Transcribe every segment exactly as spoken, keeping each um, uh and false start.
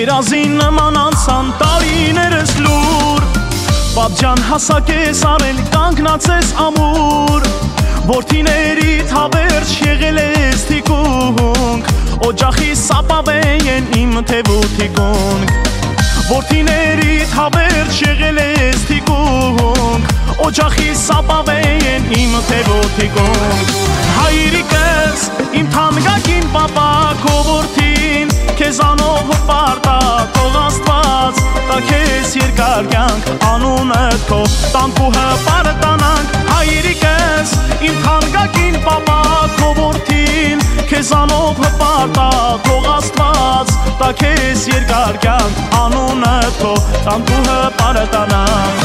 երազին նման անցան տարիներս լուր Պատջան հասակ ես արել կանգնած ես ամուր Որդիներիդ հավերջ եղել ես թիկունք Օջախի սապավեն իմ թևութիկունք Որդիներիդ հավերջ եղել ես թիկունք Օջախի սապավեն իմ թևութիկունք Հայրիկս իմ թամգակին պապա քո որդին Քեզանով հպարտա թող Աստված տա քեզ երկար կյանք անունդ քո տանք ու հպարտանանք Հայրիկս իմ թամգակին պապա քո որդին Քեզանով հպարտա թող Աստված տա քեզ երկար կյանք անունդ քո տանք ու հպարտանանք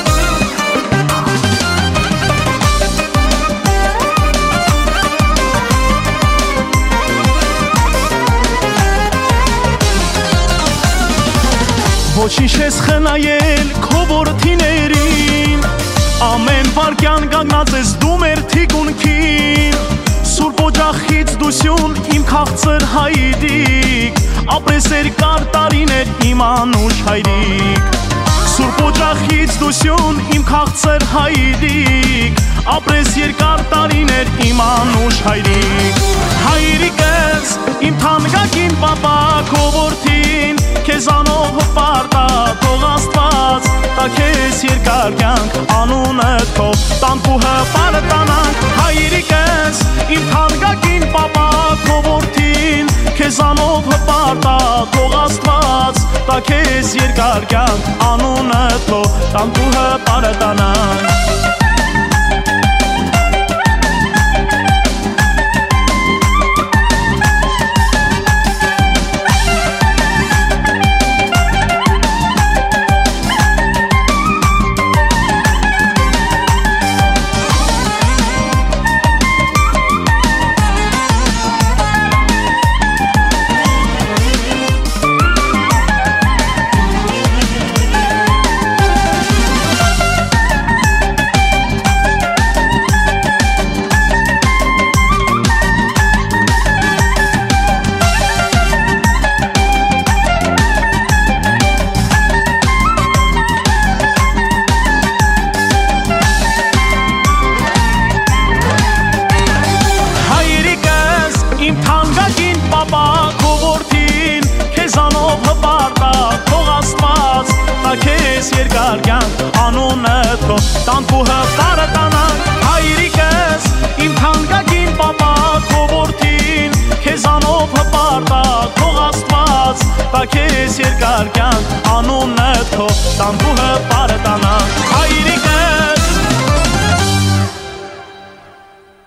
Ոչինչ ես խնայել քո որդիներին Ամեն վարկյան կանգնած ես դու մեր թիկունքին Սուրբ օջախից դուսյուն իմ քաղցր հայրիկ Ապրես երկար տարիներ իմ անուշ հայրիկ Սուրբ օջախից դուսյուն իմ քաղցր հայրիկ Ապրես երկար տարիներ իմ անուշ հայրիկ Հայրիկս իմ թամգակին պապա քո որդին Քեզանով հպարտա թող Աստված տա քեզ երկար կյանք անունդ քո տանք ու հպարտանանք Հայրիկս իմ թամգակին պապա քո որդին Քեզանով հպարտա թող Աստված տա քեզ երկար կյանք անունդ քո տանք ու հպարտանանք երկար կյանք անունդ քո տանք ու հպարտանանք Հայրիկս իմ թանկագին պապա քո որդին Քեզանով հպարտա թող Աստված տա քեզ երկար կյանք անունդ քո տանք ու հպարտանանք